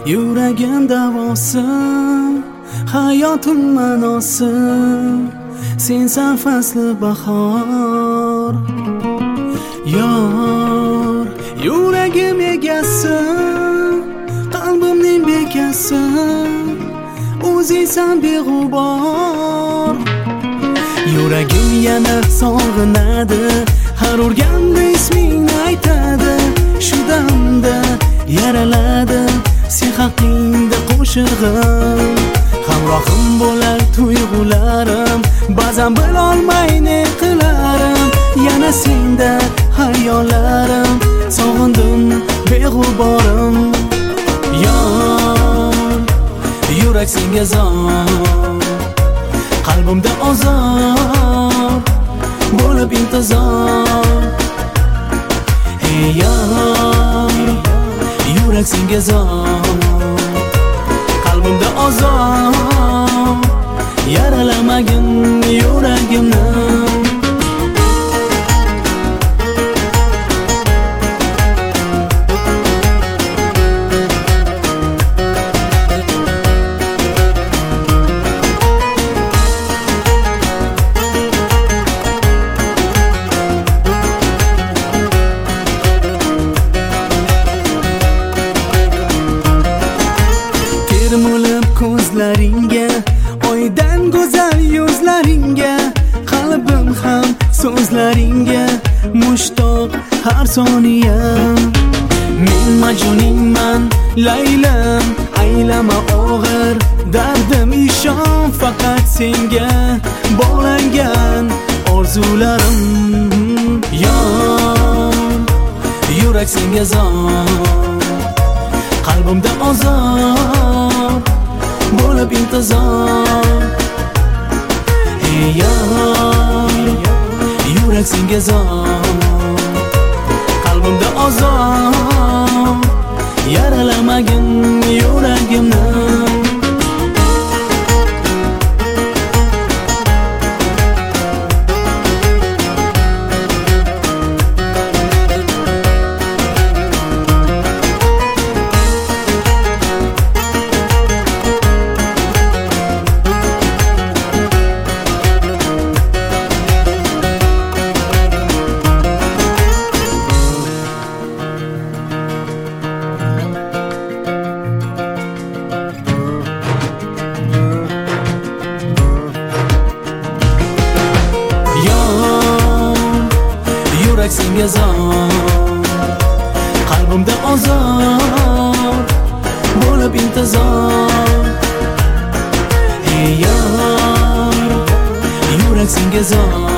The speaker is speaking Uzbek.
Yuragim davosi, hayotim ma'nosi, sensan fasli bahor. Yor, yuragim egasi, qalbimning bekasi, o'zingsan beg'ubor. Yuragim yana sog'inadi, har urganda ismingni aytadi. Shu damda yaraladi sen haqingda qo'shig'im. Hamrohim bo'lar tuyg'ularim, ba'zan bilolmay ne qilarim. Yana senda hayollarim, sog'indim beg'uborim. Yor, yurak senga zor, qalbimda ozor bo'lib intizor. Hey yor, yurak senga zor, qalbimda ozor, yaralamagin yuragimni. Termulib ko'zlaringga, oydan go'zal yuzlaringga, qalbim ham so'zlaringga mushtoq har soniya. Men majnuningman Laylam, aylama og'ir dardim, ishon faqat senga bog'langan orzularim. Yor, yurak senga zor, qalbimda ozor bo'lib intizor. Hey yor, yurak senga zor, qalbimda ozor, yaralamagin yuragimni. Yurak senga zor, qalbimda ozor bo'lib intizor. Hey yor, yurak senga zor,